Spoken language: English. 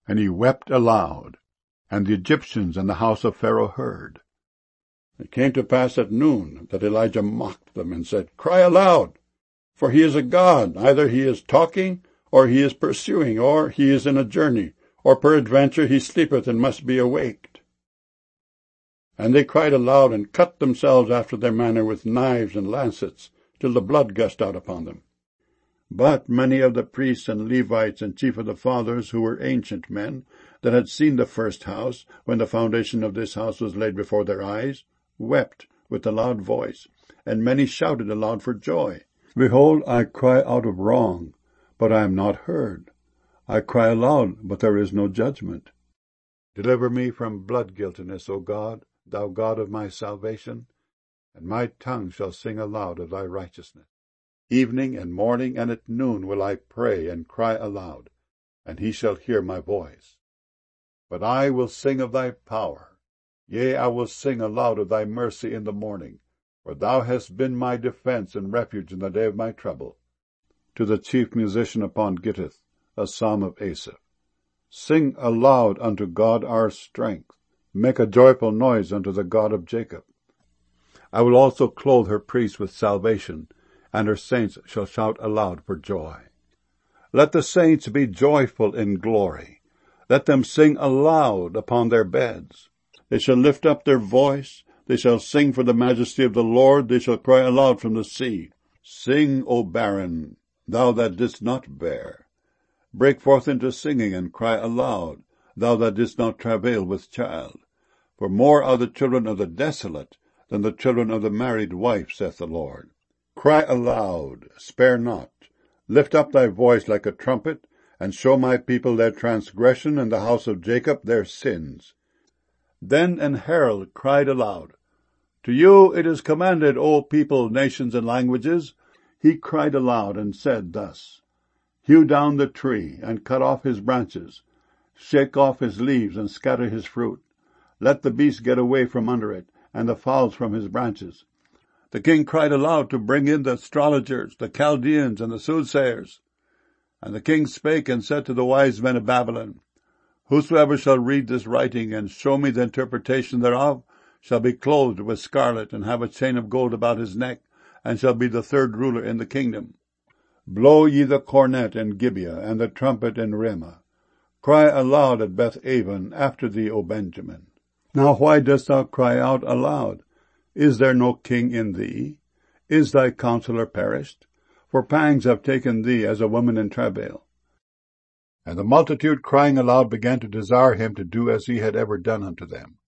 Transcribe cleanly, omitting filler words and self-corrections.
And he wept aloud, and the Egyptians and the house of Pharaoh heard. It came to pass at noon that Elijah mocked them and said, Cry aloud, for he is a god. Either he is talking, or he is pursuing, or he is in a journey, or peradventure he sleepeth and must be awaked. And they cried aloud, and cut themselves after their manner with knives and lancets, till the blood gushed out upon them. But many of the priests and Levites and chief of the fathers, who were ancient men, that had seen the first house, when the foundation of this house was laid before their eyes, wept with a loud voice, and many shouted aloud for joy. Behold, I cry out of wrong, but I am not heard. I cry aloud, but there is no judgment. Deliver me from blood guiltiness, O God, thou God of my salvation, and my tongue shall sing aloud of thy righteousness. Evening and morning and at noon will I pray and cry aloud, and he shall hear my voice. But I will sing of thy power. Yea, I will sing aloud of thy mercy in the morning, for thou hast been my defense and refuge in the day of my trouble. To the chief musician upon Gittith, a psalm of Asaph. Sing aloud unto God our strength. Make a joyful noise unto the God of Jacob. I will also clothe her priests with salvation, and her saints shall shout aloud for joy. Let the saints be joyful in glory. Let them sing aloud upon their beds. They shall lift up their voice. They shall sing for the majesty of the Lord. They shall cry aloud from the sea. Sing, O barren, thou that didst not bear. Break forth into singing and cry aloud, thou that didst not travail with child. For more are the children of the desolate than the children of the married wife, saith the Lord. Cry aloud, spare not. Lift up thy voice like a trumpet, and show my people their transgression, and the house of Jacob their sins. Then an herald cried aloud, To you it is commanded, O people, nations, and languages. He cried aloud and said thus, Hew down the tree, and cut off his branches. Shake off his leaves, and scatter his fruit. Let the beast get away from under it, and the fowls from his branches. The king cried aloud to bring in the astrologers, the Chaldeans, and the soothsayers. And the king spake and said to the wise men of Babylon, Whosoever shall read this writing, and show me the interpretation thereof, shall be clothed with scarlet, and have a chain of gold about his neck, and shall be the third ruler in the kingdom. Blow ye the cornet in Gibeah, and the trumpet in Ramah. Cry aloud at Beth-aven after thee, O Benjamin. Now why dost thou cry out aloud? Is there no king in thee? Is thy counselor perished? For pangs have taken thee as a woman in travail. And the multitude crying aloud began to desire him to do as he had ever done unto them.